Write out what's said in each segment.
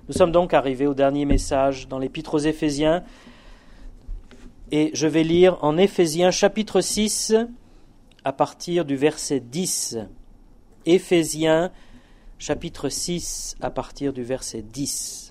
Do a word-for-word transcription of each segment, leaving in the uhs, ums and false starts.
Nous sommes donc arrivés au dernier message dans l'Épître aux Éphésiens, et je vais lire en Éphésiens chapitre six à partir du verset dix. Éphésiens chapitre six à partir du verset dix.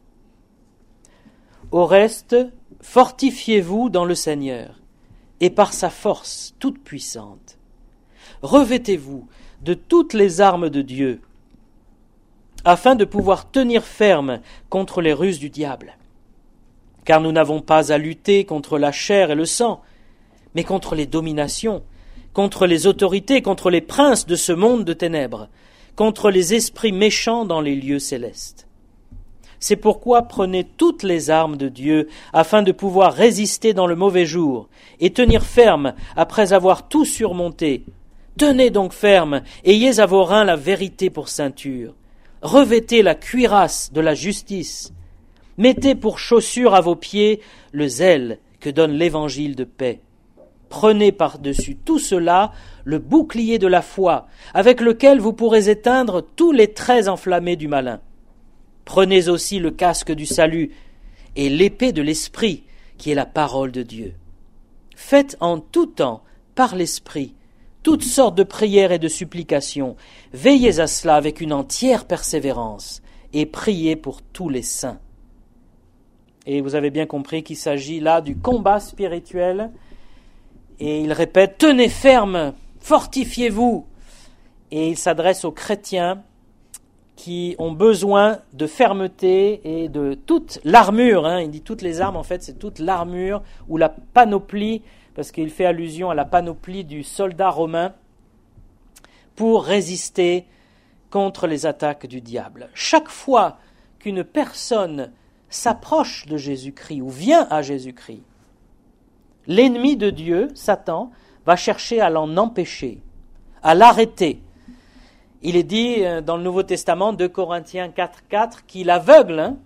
Au reste, fortifiez-vous dans le Seigneur et par sa force toute puissante. Revêtez-vous de toutes les armes de Dieu, afin de pouvoir tenir ferme contre les ruses du diable. Car nous n'avons pas à lutter contre la chair et le sang, mais contre les dominations, contre les autorités, contre les princes de ce monde de ténèbres, contre les esprits méchants dans les lieux célestes. C'est pourquoi prenez toutes les armes de Dieu, afin de pouvoir résister dans le mauvais jour, et tenir ferme après avoir tout surmonté. Tenez donc ferme, ayez à vos reins la vérité pour ceinture. Revêtez la cuirasse de la justice. Mettez pour chaussure à vos pieds le zèle que donne l'évangile de paix. Prenez par-dessus tout cela le bouclier de la foi, avec lequel vous pourrez éteindre tous les traits enflammés du malin. Prenez aussi le casque du salut et l'épée de l'esprit, qui est la parole de Dieu. Faites en tout temps, par l'esprit, toutes sortes de prières et de supplications. Veillez à cela avec une entière persévérance et priez pour tous les saints. Et vous avez bien compris qu'il s'agit là du combat spirituel. Et il répète, tenez ferme, fortifiez-vous. Et il s'adresse aux chrétiens qui ont besoin de fermeté et de toute l'armure. Hein. Il dit toutes les armes, en fait, c'est toute l'armure ou la panoplie, parce qu'il fait allusion à la panoplie du soldat romain, pour résister contre les attaques du diable. Chaque fois qu'une personne s'approche de Jésus-Christ ou vient à Jésus-Christ, l'ennemi de Dieu, Satan, va chercher à l'en empêcher, à l'arrêter. Il est dit dans le Nouveau Testament, deux Corinthiens quatre, quatre, qu'il aveugle hein,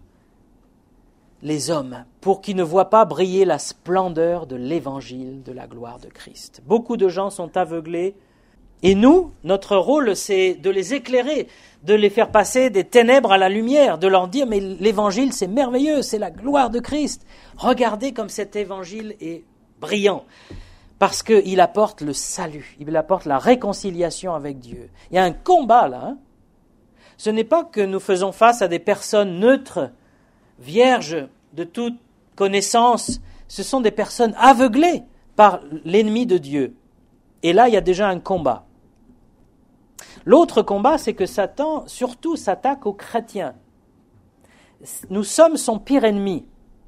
les hommes pour qu'ils ne voient pas briller la splendeur de l'évangile de la gloire de Christ. Beaucoup de gens sont aveuglés et nous, notre rôle, c'est de les éclairer, de les faire passer des ténèbres à la lumière, de leur dire mais l'évangile c'est merveilleux, c'est la gloire de Christ. Regardez comme cet évangile est brillant. Parce qu'il apporte le salut, il apporte la réconciliation avec Dieu. Il y a un combat là. Hein. Ce n'est pas que nous faisons face à des personnes neutres, vierges de toute connaissance. Ce sont des personnes aveuglées par l'ennemi de Dieu. Et là, il y a déjà un combat. L'autre combat, c'est que Satan, surtout, s'attaque aux chrétiens. Nous sommes son pire ennemi.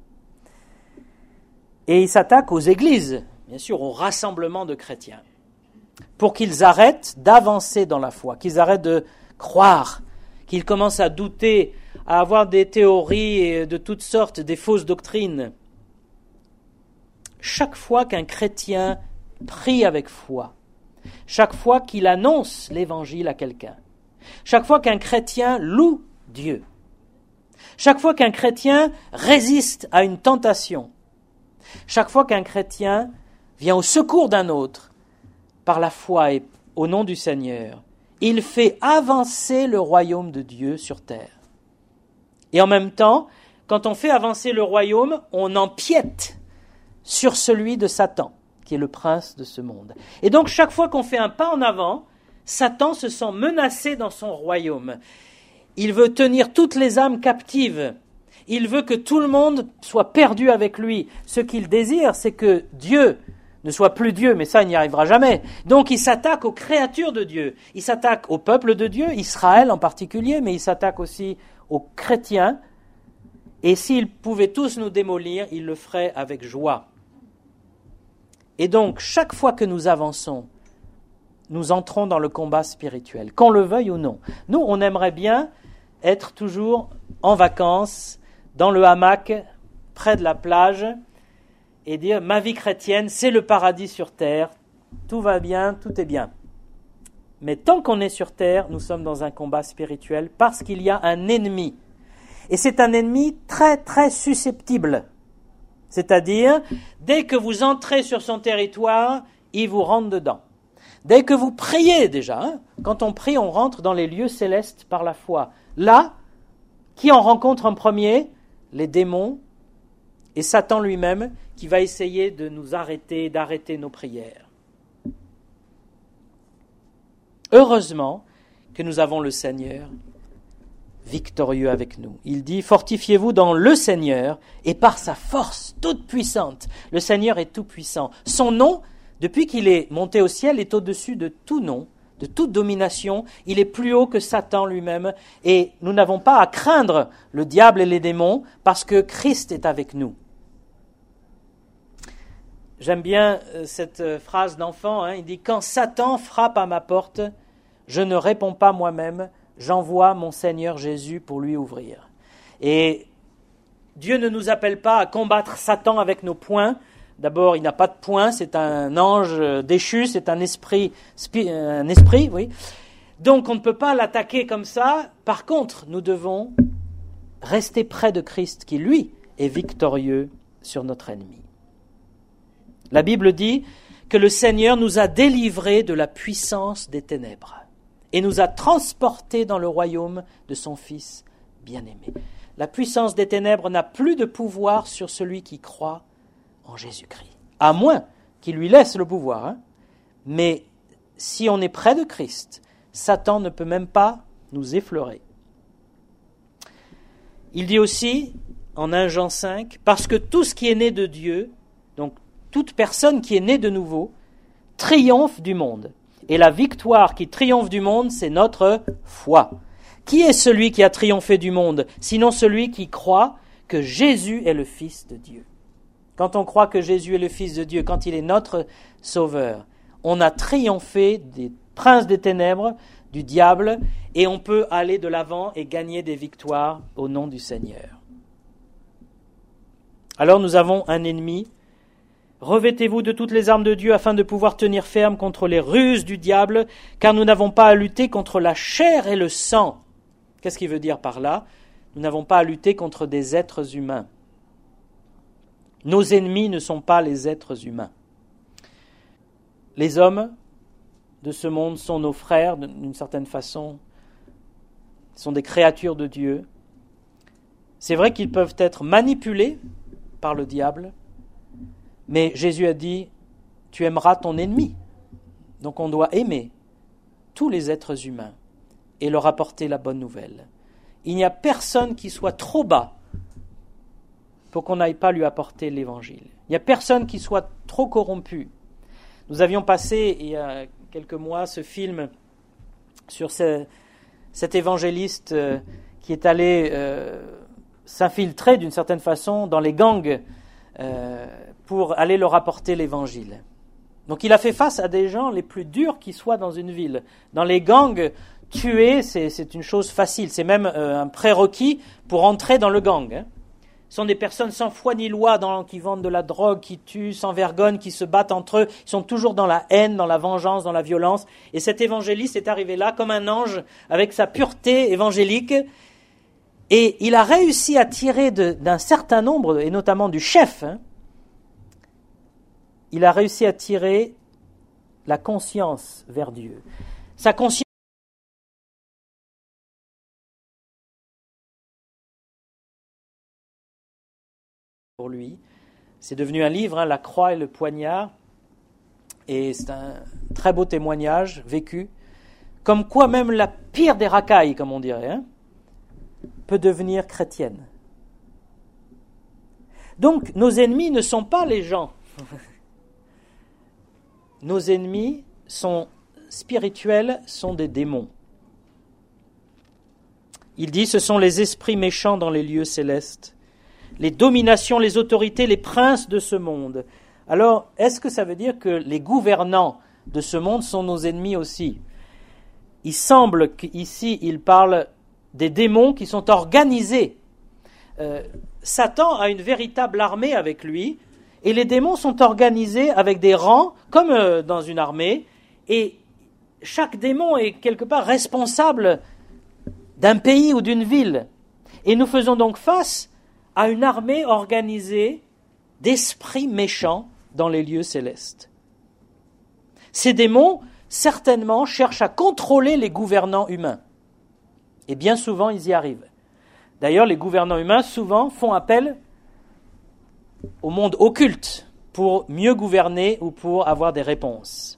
Et il s'attaque aux églises. Bien sûr, au rassemblement de chrétiens, pour qu'ils arrêtent d'avancer dans la foi, qu'ils arrêtent de croire, qu'ils commencent à douter, à avoir des théories de toutes sortes, des fausses doctrines. Chaque fois qu'un chrétien prie avec foi, chaque fois qu'il annonce l'évangile à quelqu'un, chaque fois qu'un chrétien loue Dieu, chaque fois qu'un chrétien résiste à une tentation, chaque fois qu'un chrétien vient au secours d'un autre, par la foi et au nom du Seigneur, il fait avancer le royaume de Dieu sur terre. Et en même temps, quand on fait avancer le royaume, on empiète sur celui de Satan, qui est le prince de ce monde. Et donc, chaque fois qu'on fait un pas en avant, Satan se sent menacé dans son royaume. Il veut tenir toutes les âmes captives. Il veut que tout le monde soit perdu avec lui. Ce qu'il désire, c'est que Dieu ne soit plus Dieu, mais ça, il n'y arrivera jamais. Donc, il s'attaque aux créatures de Dieu. Il s'attaque au peuple de Dieu, Israël en particulier, mais il s'attaque aussi aux chrétiens. Et s'il pouvait tous nous démolir, il le ferait avec joie. Et donc, chaque fois que nous avançons, nous entrons dans le combat spirituel, qu'on le veuille ou non. Nous, on aimerait bien être toujours en vacances, dans le hamac, près de la plage, et dire « ma vie chrétienne, c'est le paradis sur terre, tout va bien, tout est bien ». Mais tant qu'on est sur terre, nous sommes dans un combat spirituel parce qu'il y a un ennemi. Et c'est un ennemi très, très susceptible. C'est-à-dire, dès que vous entrez sur son territoire, il vous rentre dedans. Dès que vous priez déjà, hein, quand on prie, on rentre dans les lieux célestes par la foi. Là, Qui en rencontre en premier? Les démons et Satan lui-même qui va essayer de nous arrêter, d'arrêter nos prières. Heureusement que nous avons le Seigneur victorieux avec nous. Il dit, fortifiez-vous dans le Seigneur et par sa force toute puissante. Le Seigneur est tout puissant. Son nom, depuis qu'il est monté au ciel, est au-dessus de tout nom, de toute domination. Il est plus haut que Satan lui-même et nous n'avons pas à craindre le diable et les démons parce que Christ est avec nous. J'aime bien cette phrase d'enfant, hein, il dit « Quand Satan frappe à ma porte, je ne réponds pas moi-même, j'envoie mon Seigneur Jésus pour lui ouvrir. » Et Dieu ne nous appelle pas à combattre Satan avec nos poings. D'abord, il n'a pas de poings, c'est un ange déchu, c'est un esprit, un esprit, oui. Donc, on ne peut pas l'attaquer comme ça. Par contre, nous devons rester près de Christ, qui, lui, est victorieux sur notre ennemi. La Bible dit que le Seigneur nous a délivrés de la puissance des ténèbres et nous a transportés dans le royaume de son Fils bien-aimé. La puissance des ténèbres n'a plus de pouvoir sur celui qui croit en Jésus-Christ, à moins qu'il lui laisse le pouvoir. Hein. Mais si on est près de Christ, Satan ne peut même pas nous effleurer. Il dit aussi, en premier Jean cinq, « Parce que tout ce qui est né de Dieu, donc toute personne qui est née de nouveau, triomphe du monde. Et la victoire qui triomphe du monde, c'est notre foi. Qui est celui qui a triomphé du monde, sinon celui qui croit que Jésus est le Fils de Dieu ?» Quand on croit que Jésus est le Fils de Dieu, quand il est notre Sauveur, on a triomphé des princes des ténèbres, du diable, et on peut aller de l'avant et gagner des victoires au nom du Seigneur. Alors nous avons un ennemi. Revêtez-vous de toutes les armes de Dieu afin de pouvoir tenir ferme contre les ruses du diable, car nous n'avons pas à lutter contre la chair et le sang. Qu'est-ce qu'il veut dire par là? Nous n'avons pas à lutter contre des êtres humains. Nos ennemis ne sont pas les êtres humains. Les hommes de ce monde sont nos frères, d'une certaine façon. Ils sont des créatures de Dieu. C'est vrai qu'ils peuvent être manipulés par le diable, mais Jésus a dit, tu aimeras ton ennemi. Donc on doit aimer tous les êtres humains et leur apporter la bonne nouvelle. Il n'y a personne qui soit trop bas pour qu'on n'aille pas lui apporter l'évangile. Il n'y a personne qui soit trop corrompu. Nous avions passé il y a quelques mois ce film sur ce, cet évangéliste euh, qui est allé euh, s'infiltrer d'une certaine façon dans les gangs euh, pour aller leur apporter l'évangile. Donc il a fait face à des gens les plus durs qui soient dans une ville. Dans les gangs, tuer, c'est, c'est une chose facile. C'est même euh, un prérequis pour entrer dans le gang. Hein. Ce sont des personnes sans foi ni loi dans, qui vendent de la drogue, qui tuent sans vergogne, qui se battent entre eux. Ils sont toujours dans la haine, dans la vengeance, dans la violence. Et cet évangéliste est arrivé là comme un ange avec sa pureté évangélique. Et il a réussi à tirer de, d'un certain nombre, et notamment du chef, hein, il a réussi à tirer la conscience vers Dieu. Sa conscience pour lui, c'est devenu un livre, hein, La croix et le poignard, et c'est un très beau témoignage vécu, comme quoi même la pire des racailles, comme on dirait, hein, peut devenir chrétienne. Donc, nos ennemis ne sont pas les gens. Nos ennemis sont spirituels, sont des démons. Il dit, ce sont les esprits méchants dans les lieux célestes, les dominations, les autorités, les princes de ce monde. Alors, est-ce que ça veut dire que les gouvernants de ce monde sont nos ennemis aussi? Il semble qu'ici, il parle des démons qui sont organisés. Euh, Satan a une véritable armée avec lui, et les démons sont organisés avec des rangs, comme euh, dans une armée, et chaque démon est quelque part responsable d'un pays ou d'une ville. Et nous faisons donc face à une armée organisée d'esprits méchants dans les lieux célestes. Ces démons, certainement, cherchent à contrôler les gouvernants humains. Et bien souvent, ils y arrivent. D'ailleurs, les gouvernants humains souvent font appel au monde occulte pour mieux gouverner ou pour avoir des réponses.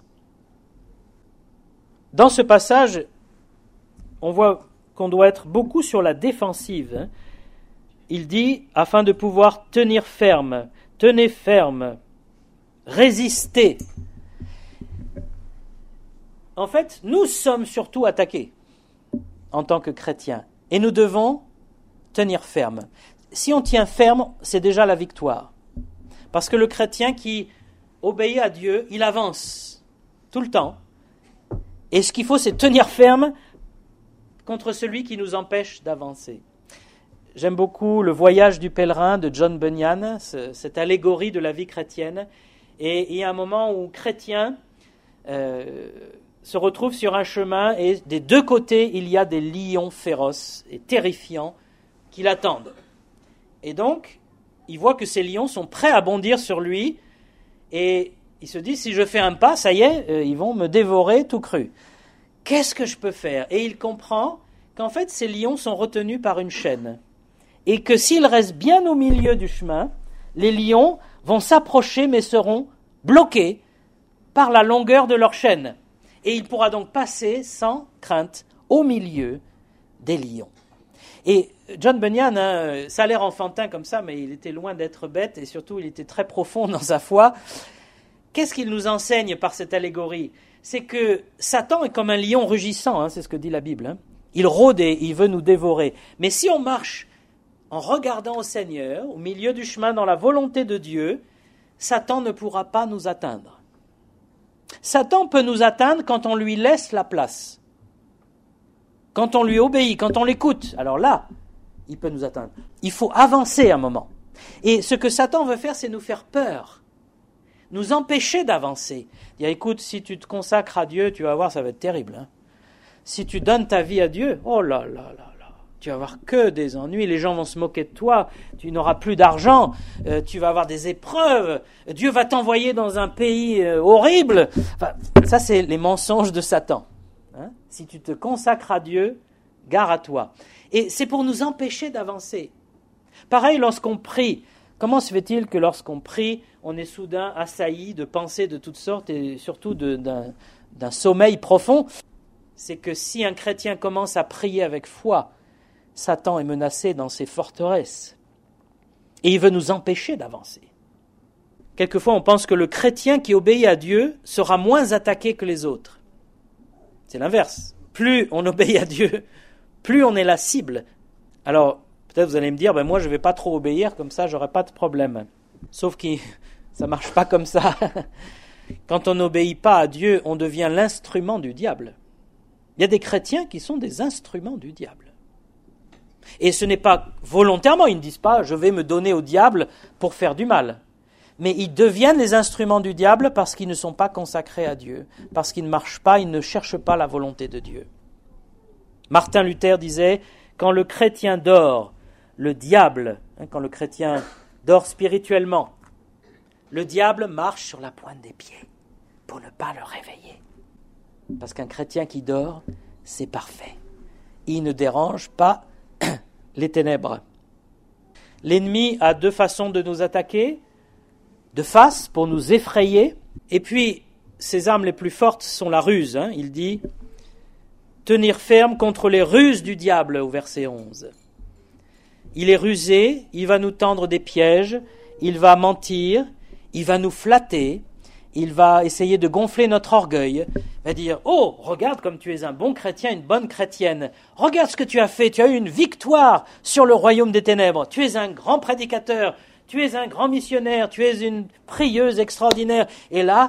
Dans ce passage, on voit qu'on doit être beaucoup sur la défensive. Il dit, afin de pouvoir tenir ferme, tenez ferme, résister. En fait, nous sommes surtout attaqués en tant que chrétiens et nous devons tenir ferme. Si on tient ferme, c'est déjà la victoire. Parce que le chrétien qui obéit à Dieu, il avance tout le temps. Et ce qu'il faut, c'est tenir ferme contre celui qui nous empêche d'avancer. J'aime beaucoup le voyage du pèlerin de John Bunyan, cette allégorie de la vie chrétienne. Et il y a un moment où chrétien euh, se retrouve sur un chemin et des deux côtés, il y a des lions féroces et terrifiants qui l'attendent. Et donc, il voit que ces lions sont prêts à bondir sur lui et il se dit, si je fais un pas, ça y est, euh, ils vont me dévorer tout cru. Qu'est-ce que je peux faire ? Et il comprend qu'en fait, ces lions sont retenus par une chaîne et que s'il reste bien au milieu du chemin, les lions vont s'approcher mais seront bloqués par la longueur de leur chaîne. Et il pourra donc passer sans crainte au milieu des lions. Et John Bunyan, hein, ça a l'air enfantin comme ça, mais il était loin d'être bête et surtout il était très profond dans sa foi. Qu'est-ce qu'il nous enseigne par cette allégorie ? C'est que Satan est comme un lion rugissant, hein, c'est ce que dit la Bible. Hein. Il rôde et il veut nous dévorer. Mais si on marche en regardant au Seigneur, au milieu du chemin, dans la volonté de Dieu, Satan ne pourra pas nous atteindre. Satan peut nous atteindre quand on lui laisse la place. Quand on lui obéit, quand on l'écoute. Alors là, il peut nous atteindre. Il faut avancer un moment. Et ce que Satan veut faire, c'est nous faire peur. Nous empêcher d'avancer. Dire, écoute, si tu te consacres à Dieu, tu vas voir, ça va être terrible. Hein. Si tu donnes ta vie à Dieu, oh là là là là, tu vas avoir que des ennuis, les gens vont se moquer de toi, tu n'auras plus d'argent, euh, tu vas avoir des épreuves, Dieu va t'envoyer dans un pays euh, horrible. Enfin, ça, c'est les mensonges de Satan. Hein. Si tu te consacres à Dieu, gare à toi. Et c'est pour nous empêcher d'avancer. Pareil, lorsqu'on prie, comment se fait-il que lorsqu'on prie, on est soudain assailli de pensées de toutes sortes et surtout de, d'un, d'un sommeil profond ? C'est que si un chrétien commence à prier avec foi, Satan est menacé dans ses forteresses. Et il veut nous empêcher d'avancer. Quelquefois, on pense que le chrétien qui obéit à Dieu sera moins attaqué que les autres. C'est l'inverse. Plus on obéit à Dieu, plus on est la cible. Alors, peut-être vous allez me dire, ben moi je ne vais pas trop obéir, comme ça j'aurai pas de problème. Sauf que ça ne marche pas comme ça. Quand on n'obéit pas à Dieu, on devient l'instrument du diable. Il y a des chrétiens qui sont des instruments du diable. Et ce n'est pas volontairement, ils ne disent pas, je vais me donner au diable pour faire du mal. Mais ils deviennent les instruments du diable parce qu'ils ne sont pas consacrés à Dieu, parce qu'ils ne marchent pas, ils ne cherchent pas la volonté de Dieu. Martin Luther disait, quand le chrétien dort, le diable, hein, quand le chrétien dort spirituellement, le diable marche sur la pointe des pieds pour ne pas le réveiller. Parce qu'un chrétien qui dort, c'est parfait. Il ne dérange pas les ténèbres. L'ennemi a deux façons de nous attaquer. De face, pour nous effrayer. Et puis, ses armes les plus fortes sont la ruse. Hein. Il dit, tenir ferme contre les ruses du diable, au verset onze. Il est rusé, il va nous tendre des pièges, il va mentir, il va nous flatter, il va essayer de gonfler notre orgueil, il va dire, oh, regarde comme tu es un bon chrétien, une bonne chrétienne, regarde ce que tu as fait, tu as eu une victoire sur le royaume des ténèbres, tu es un grand prédicateur, tu es un grand missionnaire, tu es une prieuse extraordinaire. Et là,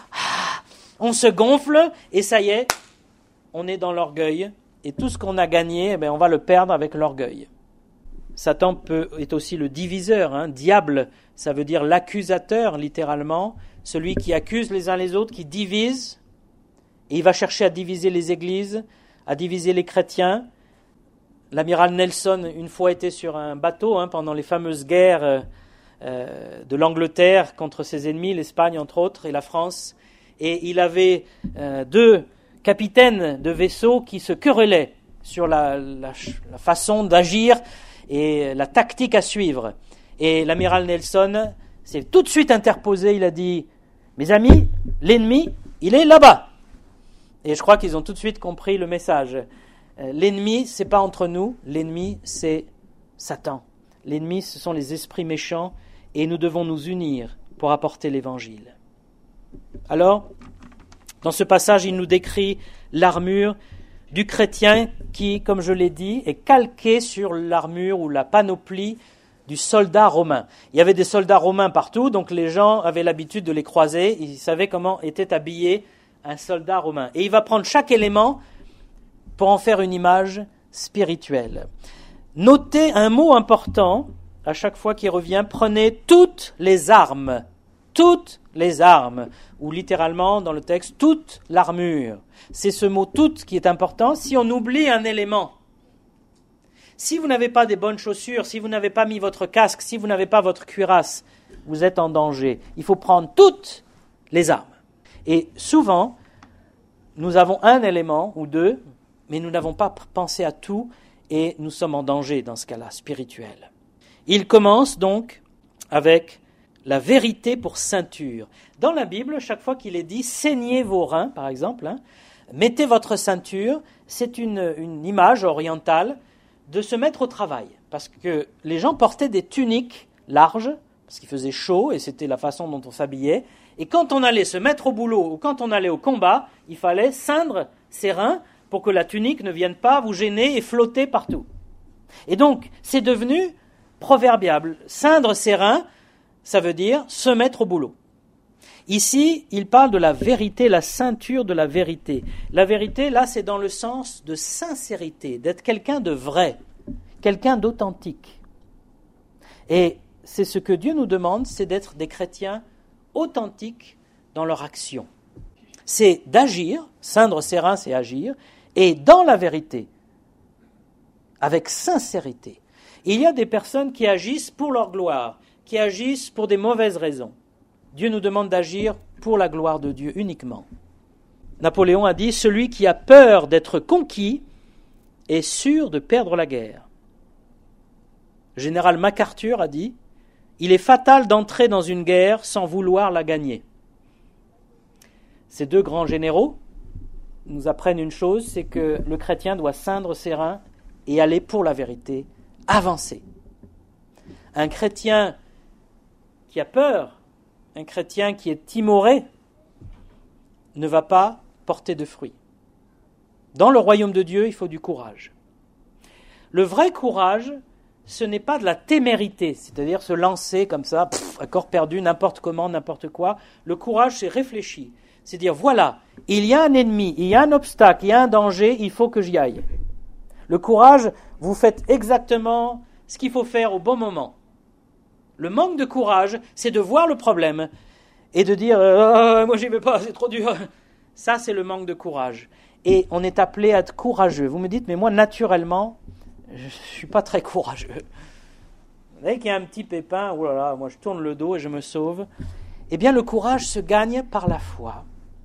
on se gonfle et ça y est, on est dans l'orgueil. Et tout ce qu'on a gagné, eh bien, on va le perdre avec l'orgueil. Satan peut, est aussi le diviseur. Hein. Diable, ça veut dire l'accusateur, littéralement. Celui qui accuse les uns les autres, qui divise. Et il va chercher à diviser les églises, à diviser les chrétiens. L'amiral Nelson, une fois, était sur un bateau hein, pendant les fameuses guerres euh, de l'Angleterre contre ses ennemis, l'Espagne entre autres, et la France. Et il avait euh, deux capitaines de vaisseaux qui se querellaient sur la, la, la façon d'agir. et la tactique à suivre. Et l'amiral Nelson s'est tout de suite interposé, il a dit « Mes amis, l'ennemi, il est là-bas !» Et je crois qu'ils ont tout de suite compris le message. L'ennemi, ce n'est pas entre nous, l'ennemi, c'est Satan. L'ennemi, ce sont les esprits méchants, et nous devons nous unir pour apporter l'évangile. Alors, dans ce passage, il nous décrit l'armure du chrétien qui, comme je l'ai dit, est calquée sur l'armure ou la panoplie du soldat romain. Il y avait des soldats romains partout, donc les gens avaient l'habitude de les croiser, ils savaient comment était habillé un soldat romain. Et il va prendre chaque élément pour en faire une image spirituelle. Notez un mot important, à chaque fois qu'il revient, prenez toutes les armes, toutes les armes, ou littéralement dans le texte, toute l'armure. C'est ce mot « toute » qui est important. Si on oublie un élément, si vous n'avez pas des bonnes chaussures, si vous n'avez pas mis votre casque, si vous n'avez pas votre cuirasse, vous êtes en danger. Il faut prendre toutes les armes. Et souvent, nous avons un élément ou deux, mais nous n'avons pas pensé à tout et nous sommes en danger dans ce cas-là, spirituel. Il commence donc avec la vérité pour ceinture. Dans la Bible, chaque fois qu'il est dit « saignez vos reins », par exemple, hein, mettez votre ceinture, c'est une, une image orientale de se mettre au travail. Parce que les gens portaient des tuniques larges, parce qu'il faisait chaud et c'était la façon dont on s'habillait. Et quand on allait se mettre au boulot ou quand on allait au combat, il fallait ceindre ses reins pour que la tunique ne vienne pas vous gêner et flotter partout. Et donc, c'est devenu proverbial. Ceindre ses reins, ça veut dire se mettre au boulot. Ici, il parle de la vérité, la ceinture de la vérité. La vérité, là, c'est dans le sens de sincérité, d'être quelqu'un de vrai, quelqu'un d'authentique. Et c'est ce que Dieu nous demande, c'est d'être des chrétiens authentiques dans leur action. C'est d'agir, ceindre ses reins, c'est agir, et dans la vérité, avec sincérité. Il y a des personnes qui agissent pour leur gloire, qui agissent pour des mauvaises raisons. Dieu nous demande d'agir pour la gloire de Dieu uniquement. Napoléon a dit « Celui qui a peur d'être conquis est sûr de perdre la guerre ». Le général MacArthur a dit « Il est fatal d'entrer dans une guerre sans vouloir la gagner ». Ces deux grands généraux nous apprennent une chose, c'est que le chrétien doit ceindre ses reins et aller pour la vérité, avancer. Un chrétien qui a peur, un chrétien qui est timoré, ne va pas porter de fruits. Dans le royaume de Dieu, il faut du courage. Le vrai courage, ce n'est pas de la témérité, c'est-à-dire se lancer comme ça, pff, à corps perdu, n'importe comment, n'importe quoi. Le courage, c'est réfléchir. C'est dire, voilà, il y a un ennemi, il y a un obstacle, il y a un danger, il faut que j'y aille. Le courage, vous faites exactement ce qu'il faut faire au bon moment. Le manque de courage, c'est de voir le problème et de dire oh, « moi j'y vais pas, c'est trop dur ». Ça, c'est le manque de courage. Et on est appelé à être courageux. Vous me dites « mais moi, naturellement, je ne suis pas très courageux ». Vous voyez qu'il y a un petit pépin, oh là là, moi je tourne le dos et je me sauve. Eh bien, le courage se gagne par la foi.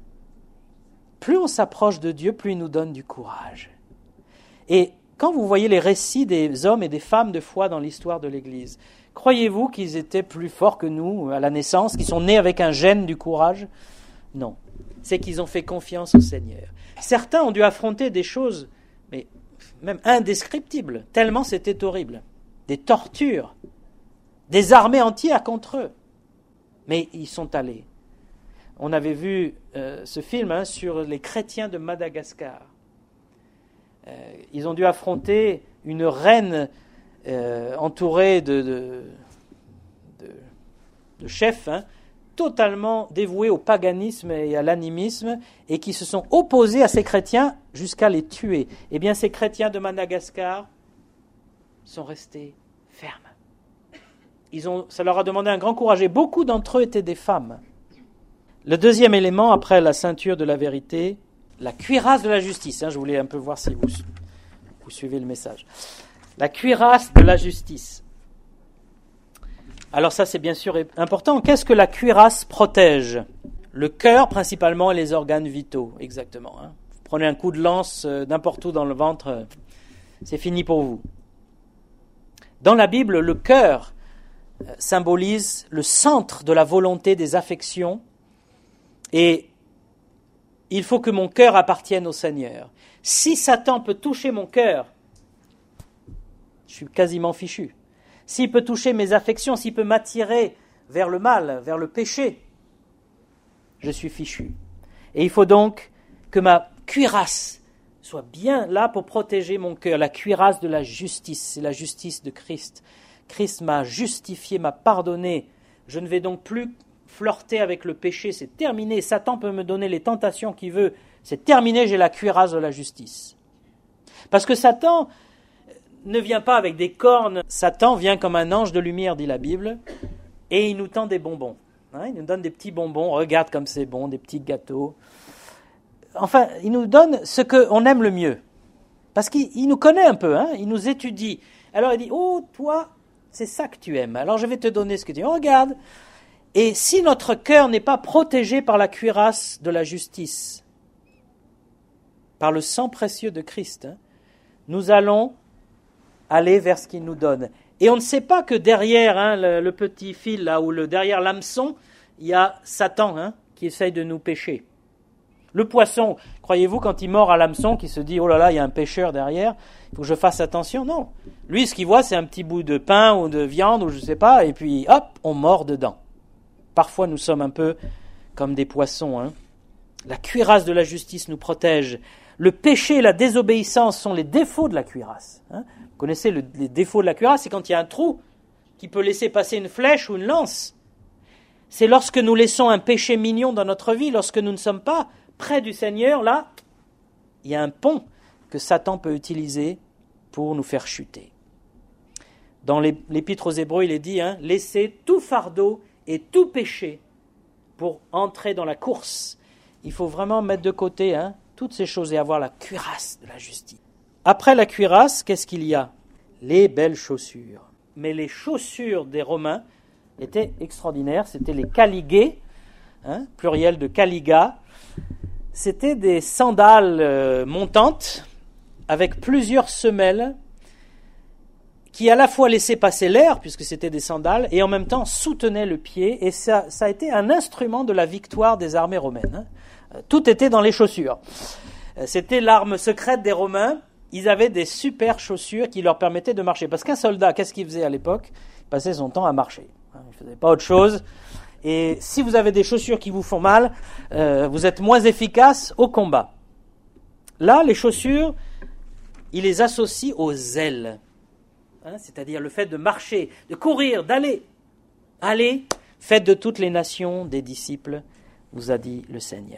Plus on s'approche de Dieu, plus il nous donne du courage. Et quand vous voyez les récits des hommes et des femmes de foi dans l'histoire de l'Église, croyez-vous qu'ils étaient plus forts que nous à la naissance, qu'ils sont nés avec un gène du courage ? Non. C'est qu'ils ont fait confiance au Seigneur. Certains ont dû affronter des choses, mais même indescriptibles, tellement c'était horrible. Des tortures, des armées entières contre eux. Mais ils sont allés. On avait vu euh, ce film hein, sur les chrétiens de Madagascar. Euh, ils ont dû affronter une reine euh, entourée de, de, de, de chefs hein, totalement dévoués au paganisme et à l'animisme et qui se sont opposés à ces chrétiens jusqu'à les tuer. Eh bien, ces chrétiens de Madagascar sont restés fermes. Ils ont, ça leur a demandé un grand courage et beaucoup d'entre eux étaient des femmes. Le deuxième élément, après la ceinture de la vérité, la cuirasse de la justice. Hein, je voulais un peu voir si vous, vous suivez le message. La cuirasse de la justice. Alors ça, c'est bien sûr important. Qu'est-ce que la cuirasse protège ? Le cœur, principalement, et les organes vitaux, exactement. Hein. Vous prenez un coup de lance euh, n'importe où dans le ventre, euh, c'est fini pour vous. Dans la Bible, le cœur symbolise le centre de la volonté, des affections, et il faut que mon cœur appartienne au Seigneur. Si Satan peut toucher mon cœur, je suis quasiment fichu. S'il peut toucher mes affections, s'il peut m'attirer vers le mal, vers le péché, je suis fichu. Et il faut donc que ma cuirasse soit bien là pour protéger mon cœur, la cuirasse de la justice, c'est la justice de Christ. Christ m'a justifié, m'a pardonné. Je ne vais donc plus flirter avec le péché, c'est terminé. Satan peut me donner les tentations qu'il veut. C'est terminé, j'ai la cuirasse de la justice. Parce que Satan ne vient pas avec des cornes. Satan vient comme un ange de lumière, dit la Bible, et il nous tend des bonbons. Hein, il nous donne des petits bonbons, regarde comme c'est bon, des petits gâteaux. Enfin, il nous donne ce qu'on aime le mieux. Parce qu'il il nous connaît un peu, hein, il nous étudie. Alors il dit, oh, toi, c'est ça que tu aimes. Alors je vais te donner ce que tu aimes. Oh, regarde. Et si notre cœur n'est pas protégé par la cuirasse de la justice, par le sang précieux de Christ, hein, nous allons aller vers ce qu'il nous donne. Et on ne sait pas que derrière hein, le, le petit fil, là, ou le, derrière l'hameçon, il y a Satan hein, qui essaye de nous pécher. Le poisson, croyez-vous, quand il mord à l'hameçon, qui se dit « Oh là là, il y a un pêcheur derrière, il faut que je fasse attention ?» Non. Lui, ce qu'il voit, c'est un petit bout de pain ou de viande, ou je ne sais pas, et puis hop, on mord dedans. Parfois, nous sommes un peu comme des poissons. Hein. La cuirasse de la justice nous protège. Le péché et la désobéissance sont les défauts de la cuirasse. Hein. Vous connaissez le, les défauts de la cuirasse, c'est quand il y a un trou qui peut laisser passer une flèche ou une lance. C'est lorsque nous laissons un péché mignon dans notre vie, lorsque nous ne sommes pas près du Seigneur, là, il y a un pont que Satan peut utiliser pour nous faire chuter. Dans l'Épître aux Hébreux, il est dit, hein, « Laissez tout fardeau et tout péché pour entrer dans la course. » Il faut vraiment mettre de côté hein, toutes ces choses et avoir la cuirasse de la justice. Après la cuirasse, qu'est-ce qu'il y a ? Les belles chaussures. Mais les chaussures des Romains étaient extraordinaires. C'était les caligées, hein, pluriel de caliga. C'était des sandales euh, montantes avec plusieurs semelles qui à la fois laissaient passer l'air, puisque c'était des sandales, et en même temps soutenaient le pied. Et ça, ça a été un instrument de la victoire des armées romaines. Hein. Tout était dans les chaussures. C'était l'arme secrète des Romains. Ils avaient des super chaussures qui leur permettaient de marcher. Parce qu'un soldat, qu'est-ce qu'il faisait à l'époque ? Il passait son temps à marcher. Il ne faisait pas autre chose. Et si vous avez des chaussures qui vous font mal, euh, vous êtes moins efficace au combat. Là, les chaussures, il les associe au zèle. Hein, c'est-à-dire le fait de marcher, de courir, d'aller. Allez, faites de toutes les nations des disciples, vous a dit le Seigneur.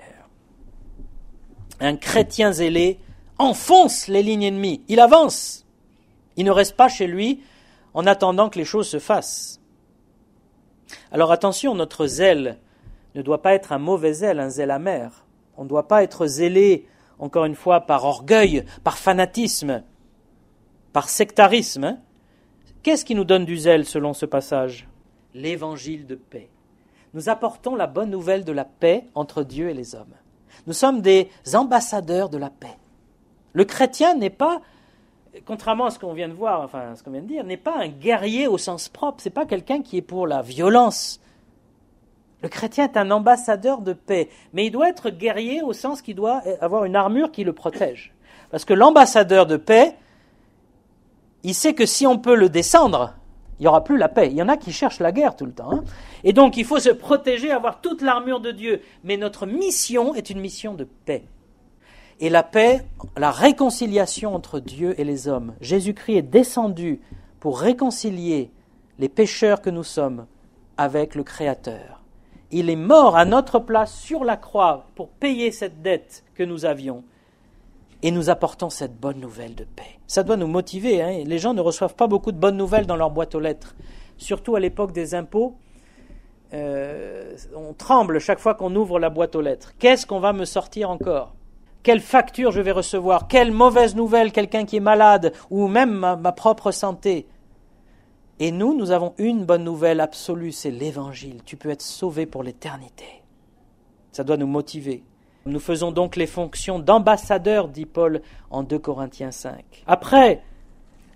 Un chrétien zélé enfonce les lignes ennemies, il avance. Il ne reste pas chez lui en attendant que les choses se fassent. Alors attention, notre zèle ne doit pas être un mauvais zèle, un zèle amer. On ne doit pas être zélé, encore une fois, par orgueil, par fanatisme, par sectarisme. Hein. Qu'est-ce qui nous donne du zèle selon ce passage ? L'évangile de paix. Nous apportons la bonne nouvelle de la paix entre Dieu et les hommes. Nous sommes des ambassadeurs de la paix. Le chrétien n'est pas, contrairement à ce qu'on vient de voir, enfin ce qu'on vient de dire, n'est pas un guerrier au sens propre. C'est pas quelqu'un qui est pour la violence. Le chrétien est un ambassadeur de paix, mais il doit être guerrier au sens qu'il doit avoir une armure qui le protège. Parce que l'ambassadeur de paix, il sait que si on peut le descendre, il n'y aura plus la paix. Il y en a qui cherchent la guerre tout le temps. Hein. Et donc il faut se protéger, avoir toute l'armure de Dieu. Mais notre mission est une mission de paix. Et la paix, la réconciliation entre Dieu et les hommes. Jésus-Christ est descendu pour réconcilier les pécheurs que nous sommes avec le Créateur. Il est mort à notre place sur la croix pour payer cette dette que nous avions. Et nous apportons cette bonne nouvelle de paix. Ça doit nous motiver. Hein. Les gens ne reçoivent pas beaucoup de bonnes nouvelles dans leur boîte aux lettres. Surtout à l'époque des impôts. Euh, on tremble chaque fois qu'on ouvre la boîte aux lettres. Qu'est-ce qu'on va me sortir encore ? Quelle facture je vais recevoir ? Quelle mauvaise nouvelle, quelqu'un qui est malade, ou même ma, ma propre santé. Et nous, nous avons une bonne nouvelle absolue, c'est l'Évangile. Tu peux être sauvé pour l'éternité. Ça doit nous motiver. Nous faisons donc les fonctions d'ambassadeurs, dit Paul en deux Corinthiens cinq. Après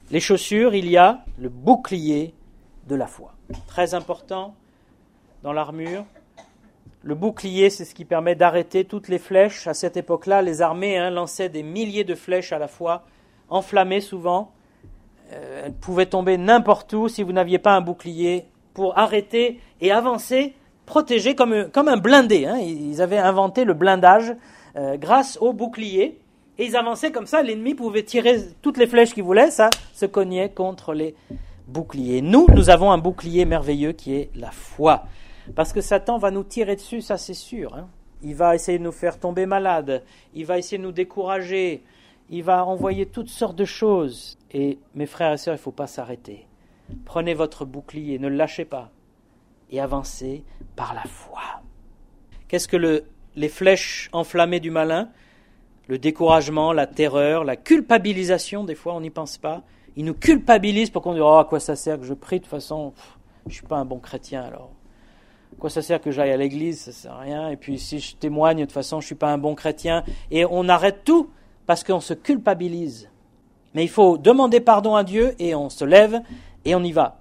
les chaussures, il y a le bouclier de la foi. Très important dans l'armure. Le bouclier, c'est ce qui permet d'arrêter toutes les flèches. À cette époque-là, les armées hein, lançaient des milliers de flèches à la fois, enflammées souvent. Euh, elles pouvaient tomber n'importe où si vous n'aviez pas un bouclier pour arrêter et avancer, protégé comme, comme un blindé. Hein. Ils avaient inventé le blindage euh, grâce au bouclier. Et ils avançaient comme ça, l'ennemi pouvait tirer toutes les flèches qu'il voulait, ça se cognait contre les boucliers. Nous, nous avons un bouclier merveilleux qui est la foi. Parce que Satan va nous tirer dessus, ça c'est sûr. Hein. Il va essayer de nous faire tomber malades, il va essayer de nous décourager, il va envoyer toutes sortes de choses. Et mes frères et sœurs, il ne faut pas s'arrêter. Prenez votre bouclier, ne le lâchez pas, et avancez par la foi. Qu'est-ce que le, les flèches enflammées du malin ? Le découragement, la terreur, la culpabilisation, des fois on n'y pense pas. Il nous culpabilise pour qu'on dise « Oh, à quoi ça sert que je prie, de toute façon, pff, je ne suis pas un bon chrétien alors. À quoi ça sert que j'aille à l'église, ça ne sert à rien. Et puis si je témoigne, de toute façon, je ne suis pas un bon chrétien. » Et on arrête tout parce qu'on se culpabilise. Mais il faut demander pardon à Dieu et on se lève et on y va.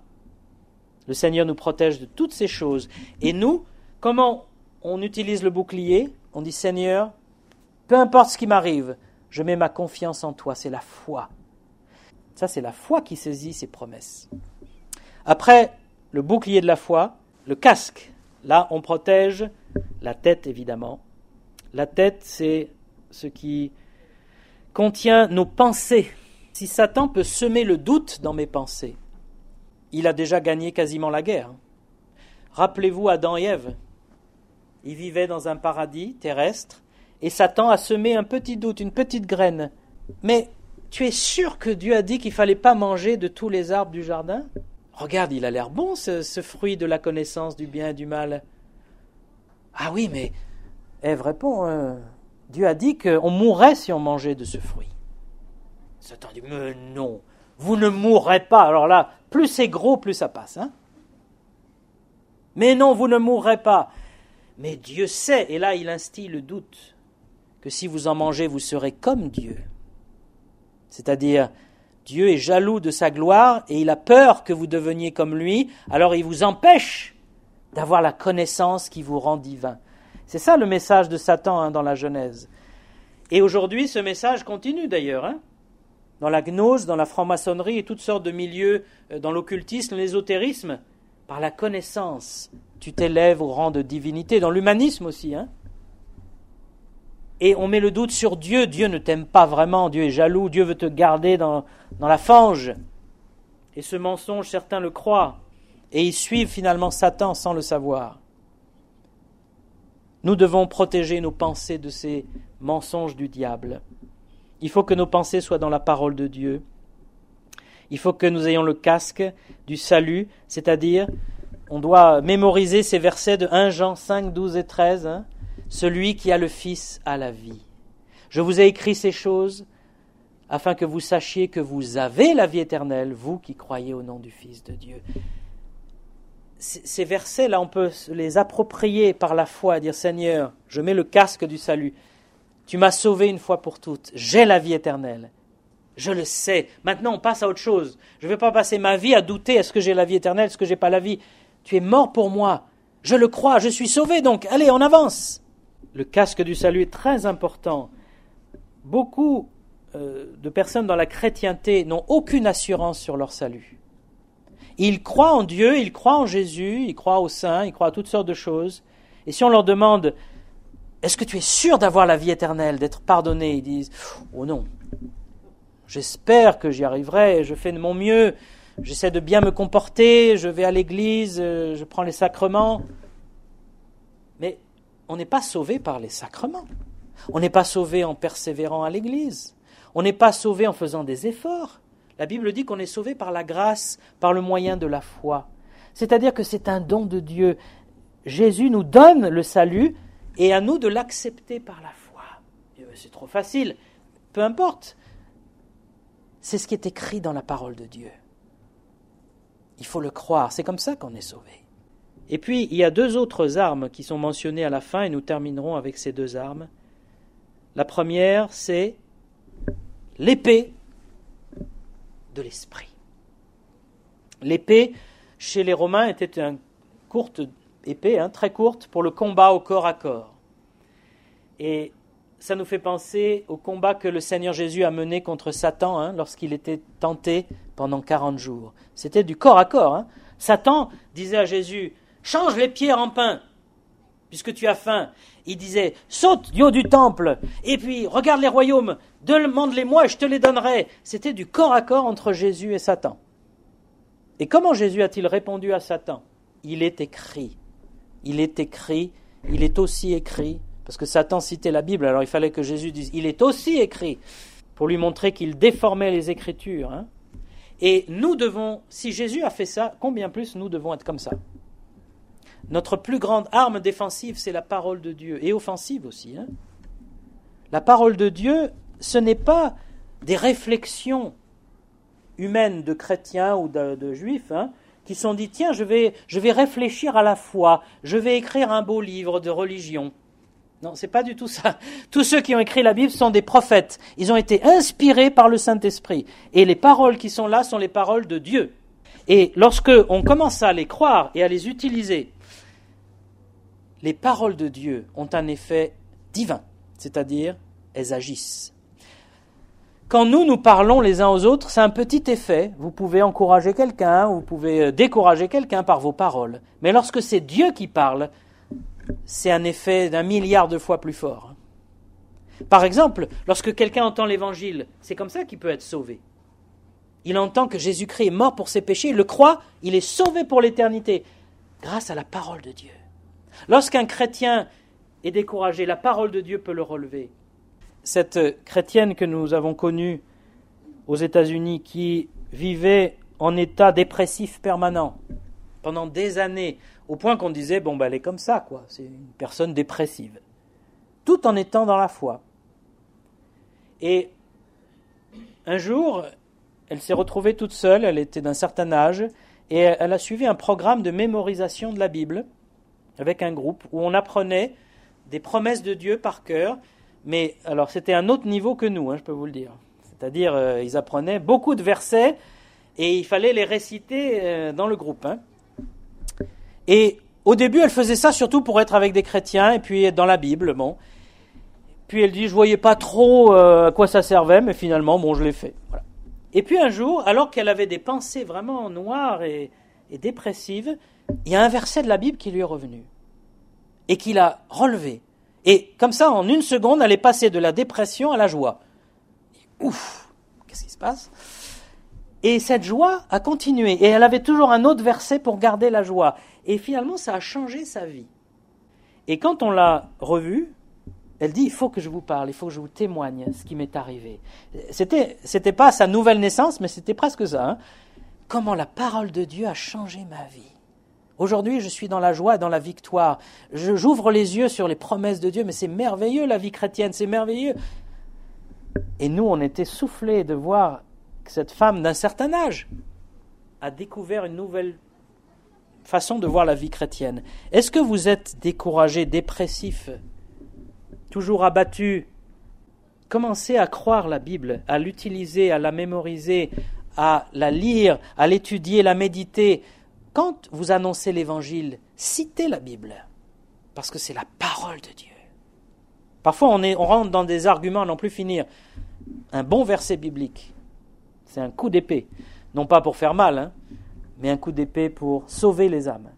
Le Seigneur nous protège de toutes ces choses. Et nous, comment on utilise le bouclier ? On dit « Seigneur, peu importe ce qui m'arrive, je mets ma confiance en toi. » C'est la foi. Ça, c'est la foi qui saisit ces promesses. Après, le bouclier de la foi, le casque. Là, on protège la tête, évidemment. La tête, c'est ce qui contient nos pensées. Si Satan peut semer le doute dans mes pensées, il a déjà gagné quasiment la guerre. Rappelez-vous Adam et Ève. Ils vivaient dans un paradis terrestre et Satan a semé un petit doute, une petite graine. Mais tu es sûr que Dieu a dit qu'il ne fallait pas manger de tous les arbres du jardin ? Regarde, il a l'air bon, ce, ce fruit de la connaissance du bien et du mal. Ah oui, mais Ève répond, euh, Dieu a dit qu'on mourrait si on mangeait de ce fruit. Satan dit, mais non, vous ne mourrez pas. Alors là, plus c'est gros, plus ça passe. Hein ? Mais non, vous ne mourrez pas. Mais Dieu sait, et là il instille le doute, que si vous en mangez, vous serez comme Dieu. C'est-à-dire, Dieu est jaloux de sa gloire et il a peur que vous deveniez comme lui, alors il vous empêche d'avoir la connaissance qui vous rend divin. C'est ça le message de Satan hein, dans la Genèse. Et aujourd'hui, ce message continue d'ailleurs. Hein, dans la gnose, dans la franc-maçonnerie et toutes sortes de milieux, euh, dans l'occultisme, l'ésotérisme, par la connaissance, tu t'élèves au rang de divinité. Dans l'humanisme aussi. Hein. Et on met le doute sur Dieu. Dieu ne t'aime pas vraiment, Dieu est jaloux, Dieu veut te garder dans, dans la fange. Et ce mensonge, certains le croient. Et ils suivent finalement Satan sans le savoir. Nous devons protéger nos pensées de ces mensonges du diable. Il faut que nos pensées soient dans la parole de Dieu. Il faut que nous ayons le casque du salut, c'est-à-dire, on doit mémoriser ces versets de premier Jean cinq, douze et treize, hein. Celui qui a le Fils a la vie. Je vous ai écrit ces choses afin que vous sachiez que vous avez la vie éternelle, vous qui croyez au nom du Fils de Dieu. Ces versets-là, on peut les approprier par la foi et dire « Seigneur, je mets le casque du salut. Tu m'as sauvé une fois pour toutes. J'ai la vie éternelle. Je le sais. Maintenant, on passe à autre chose. Je ne vais pas passer ma vie à douter est-ce que j'ai la vie éternelle, est-ce que je n'ai pas la vie. Tu es mort pour moi. Je le crois, je suis sauvé, donc allez, on avance. » Le casque du salut est très important. Beaucoup euh, de personnes dans la chrétienté n'ont aucune assurance sur leur salut. Ils croient en Dieu, ils croient en Jésus, ils croient aux saints, ils croient à toutes sortes de choses. Et si on leur demande « Est-ce que tu es sûr d'avoir la vie éternelle, d'être pardonné ?» Ils disent « Oh non, j'espère que j'y arriverai, je fais de mon mieux, j'essaie de bien me comporter, je vais à l'église, je prends les sacrements. » Mais on n'est pas sauvé par les sacrements. On n'est pas sauvé en persévérant à l'église. On n'est pas sauvé en faisant des efforts. La Bible dit qu'on est sauvé par la grâce, par le moyen de la foi. C'est-à-dire que c'est un don de Dieu. Jésus nous donne le salut et à nous de l'accepter par la foi. C'est trop facile. Peu importe. C'est ce qui est écrit dans la parole de Dieu. Il faut le croire. C'est comme ça qu'on est sauvé. Et puis, il y a deux autres armes qui sont mentionnées à la fin, et nous terminerons avec ces deux armes. La première, c'est l'épée de l'esprit. L'épée, chez les Romains, était une courte épée, hein, très courte, pour le combat au corps à corps. Et ça nous fait penser au combat que le Seigneur Jésus a mené contre Satan hein, lorsqu'il était tenté pendant quarante jours. C'était du corps à corps. Hein. Satan disait à Jésus, « Change les pierres en pain, puisque tu as faim. » Il disait, « Saute du haut du temple, et puis regarde les royaumes, demande-les-moi et je te les donnerai. » C'était du corps à corps entre Jésus et Satan. Et comment Jésus a-t-il répondu à Satan ? Il est écrit. Il est écrit, il est aussi écrit. Parce que Satan citait la Bible, alors il fallait que Jésus dise « Il est aussi écrit » pour lui montrer qu'il déformait les Écritures. Hein. Et nous devons, si Jésus a fait ça, combien plus nous devons être comme ça ? Notre plus grande arme défensive, c'est la parole de Dieu, et offensive aussi. Hein. La parole de Dieu, ce n'est pas des réflexions humaines de chrétiens ou de, de juifs, hein, qui se sont dit « Tiens, je vais, je vais réfléchir à la foi, je vais écrire un beau livre de religion ». Non, c'est pas du tout ça. Tous ceux qui ont écrit la Bible sont des prophètes. Ils ont été inspirés par le Saint-Esprit. Et les paroles qui sont là sont les paroles de Dieu. Et lorsque on commence à les croire et à les utiliser, les paroles de Dieu ont un effet divin, c'est-à-dire elles agissent. Quand nous, nous parlons les uns aux autres, c'est un petit effet. Vous pouvez encourager quelqu'un, vous pouvez décourager quelqu'un par vos paroles. Mais lorsque c'est Dieu qui parle, c'est un effet d'un milliard de fois plus fort. Par exemple, lorsque quelqu'un entend l'Évangile, c'est comme ça qu'il peut être sauvé. Il entend que Jésus-Christ est mort pour ses péchés, il le croit, il est sauvé pour l'éternité, grâce à la parole de Dieu. Lorsqu'un chrétien est découragé, la parole de Dieu peut le relever. Cette chrétienne que nous avons connue aux États-Unis, qui vivait en état dépressif permanent pendant des années, au point qu'on disait, bon, ben, elle est comme ça, quoi. C'est une personne dépressive. Tout en étant dans la foi. Et un jour, elle s'est retrouvée toute seule, elle était d'un certain âge, et elle a suivi un programme de mémorisation de la Bible, avec un groupe, où on apprenait des promesses de Dieu par cœur, mais alors c'était un autre niveau que nous, hein, je peux vous le dire. C'est-à-dire, euh, ils apprenaient beaucoup de versets, et il fallait les réciter euh, dans le groupe, hein. Et au début, elle faisait ça surtout pour être avec des chrétiens et puis être dans la Bible. Bon. Puis elle dit, je voyais pas trop euh, à quoi ça servait, mais finalement, bon, je l'ai fait. Voilà. Et puis un jour, alors qu'elle avait des pensées vraiment noires et, et dépressives, il y a un verset de la Bible qui lui est revenu et qui l'a relevé. Et comme ça, en une seconde, elle est passée de la dépression à la joie. Et, ouf, qu'est-ce qui se passe ? Et cette joie a continué. Et elle avait toujours un autre verset pour garder la joie. Et finalement, ça a changé sa vie. Et quand on l'a revue, elle dit, il faut que je vous parle, il faut que je vous témoigne ce qui m'est arrivé. C'était, c'était pas sa nouvelle naissance, mais c'était presque ça. Hein. Comment la parole de Dieu a changé ma vie. Aujourd'hui, je suis dans la joie et dans la victoire. Je, j'ouvre les yeux sur les promesses de Dieu, mais c'est merveilleux la vie chrétienne, c'est merveilleux. Et nous, on était soufflés de voir que cette femme d'un certain âge a découvert une nouvelle façon de voir la vie chrétienne. Est-ce que vous êtes découragé, dépressif, toujours abattu ? Commencez à croire la Bible, à l'utiliser, à la mémoriser, à la lire, à l'étudier, la méditer. Quand vous annoncez l'Évangile, citez la Bible, parce que c'est la parole de Dieu. Parfois, on, est, on rentre dans des arguments à n'en plus finir. Un bon verset biblique, c'est un coup d'épée. Non pas pour faire mal, hein, mais un coup d'épée pour sauver les âmes.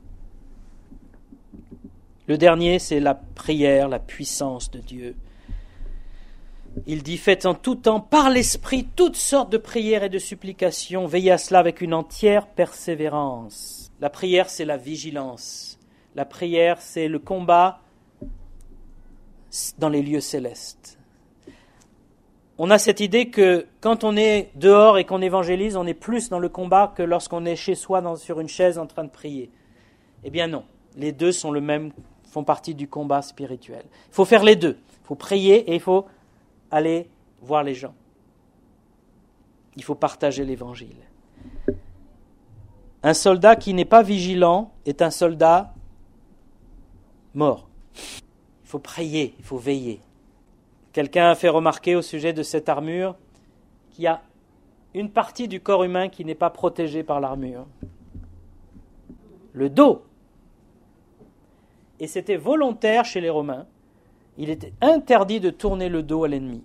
Le dernier, c'est la prière, la puissance de Dieu. Il dit, faites en tout temps, par l'Esprit, toutes sortes de prières et de supplications. Veillez à cela avec une entière persévérance. La prière, c'est la vigilance. La prière, c'est le combat dans les lieux célestes. On a cette idée que quand on est dehors et qu'on évangélise, on est plus dans le combat que lorsqu'on est chez soi dans, sur une chaise en train de prier. Eh bien non, les deux sont le même, font partie du combat spirituel. Il faut faire les deux. Il faut prier et il faut aller voir les gens. Il faut partager l'évangile. Un soldat qui n'est pas vigilant est un soldat mort. Il faut prier, il faut veiller. Quelqu'un a fait remarquer au sujet de cette armure qu'il y a une partie du corps humain qui n'est pas protégée par l'armure. Le dos. Et c'était volontaire chez les Romains. Il était interdit de tourner le dos à l'ennemi.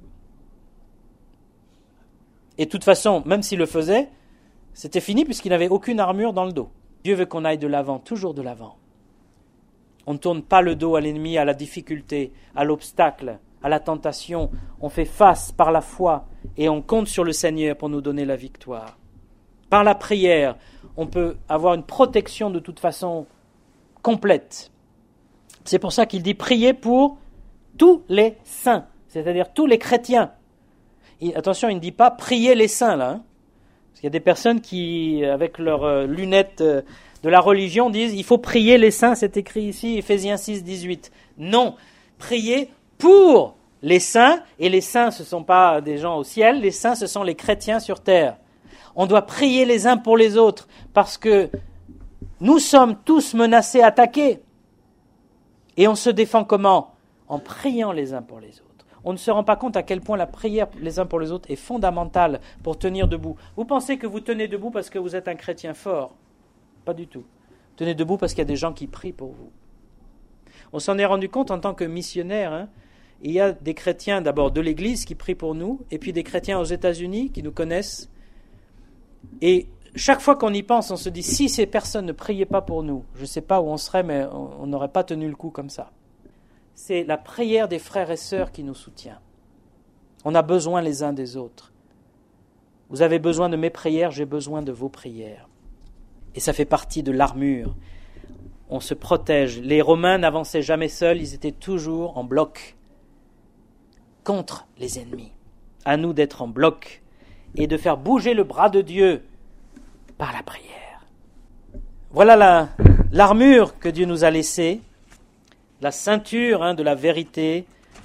Et de toute façon, même s'il le faisait, c'était fini puisqu'il n'avait aucune armure dans le dos. Dieu veut qu'on aille de l'avant, toujours de l'avant. On ne tourne pas le dos à l'ennemi, à la difficulté, à l'obstacle, à la tentation. On fait face par la foi et on compte sur le Seigneur pour nous donner la victoire. Par la prière, on peut avoir une protection de toute façon complète. C'est pour ça qu'il dit prier pour tous les saints, c'est-à-dire tous les chrétiens. Et attention, il ne dit pas prier les saints là. Hein, parce qu'il y a des personnes qui, avec leurs euh, lunettes euh, de la religion, disent il faut prier les saints, c'est écrit ici, Éphésiens six, dix-huit. Non, prier pour les saints, et les saints ce ne sont pas des gens au ciel, les saints ce sont les chrétiens sur terre. On doit prier les uns pour les autres, parce que nous sommes tous menacés, attaqués. Et on se défend comment ? En priant les uns pour les autres. On ne se rend pas compte à quel point la prière les uns pour les autres est fondamentale pour tenir debout. Vous pensez que vous tenez debout parce que vous êtes un chrétien fort ? Pas du tout. Tenez debout parce qu'il y a des gens qui prient pour vous. On s'en est rendu compte en tant que missionnaire. Hein. Il y a des chrétiens d'abord de l'Église qui prient pour nous, et puis des chrétiens aux États-Unis qui nous connaissent. Et chaque fois qu'on y pense, on se dit, si ces personnes ne priaient pas pour nous, je ne sais pas où on serait, mais on n'aurait pas tenu le coup comme ça. C'est la prière des frères et sœurs qui nous soutient. On a besoin les uns des autres. Vous avez besoin de mes prières, j'ai besoin de vos prières. Et ça fait partie de l'armure. On se protège. Les Romains n'avançaient jamais seuls, ils étaient toujours en bloc contre les ennemis. À nous d'être en bloc et de faire bouger le bras de Dieu par la prière. Voilà la, l'armure que Dieu nous a laissée, la ceinture hein, de la vérité,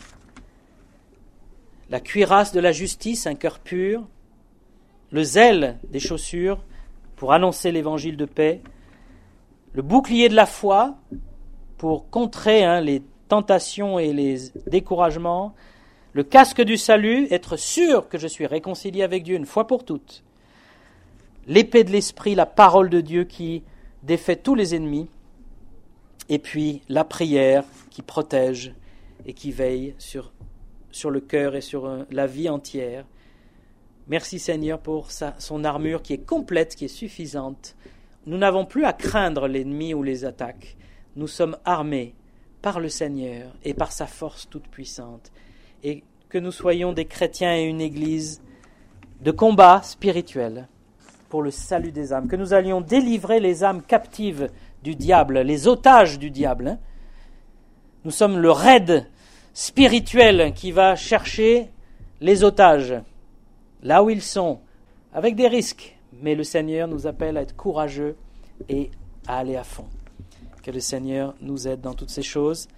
la cuirasse de la justice, un cœur pur, le zèle des chaussures pour annoncer l'évangile de paix, le bouclier de la foi pour contrer hein, les tentations et les découragements, le casque du salut, être sûr que je suis réconcilié avec Dieu une fois pour toutes, l'épée de l'esprit, la parole de Dieu qui défait tous les ennemis, et puis la prière qui protège et qui veille sur, sur le cœur et sur euh, la vie entière. Merci Seigneur pour sa, son armure qui est complète, qui est suffisante. Nous n'avons plus à craindre l'ennemi ou les attaques. Nous sommes armés par le Seigneur et par sa force toute puissante. Et que nous soyons des chrétiens et une église de combat spirituel pour le salut des âmes. Que nous allions délivrer les âmes captives du diable, les otages du diable. Hein. Nous sommes le raid spirituel qui va chercher les otages là où ils sont, avec des risques. Mais le Seigneur nous appelle à être courageux et à aller à fond. Que le Seigneur nous aide dans toutes ces choses.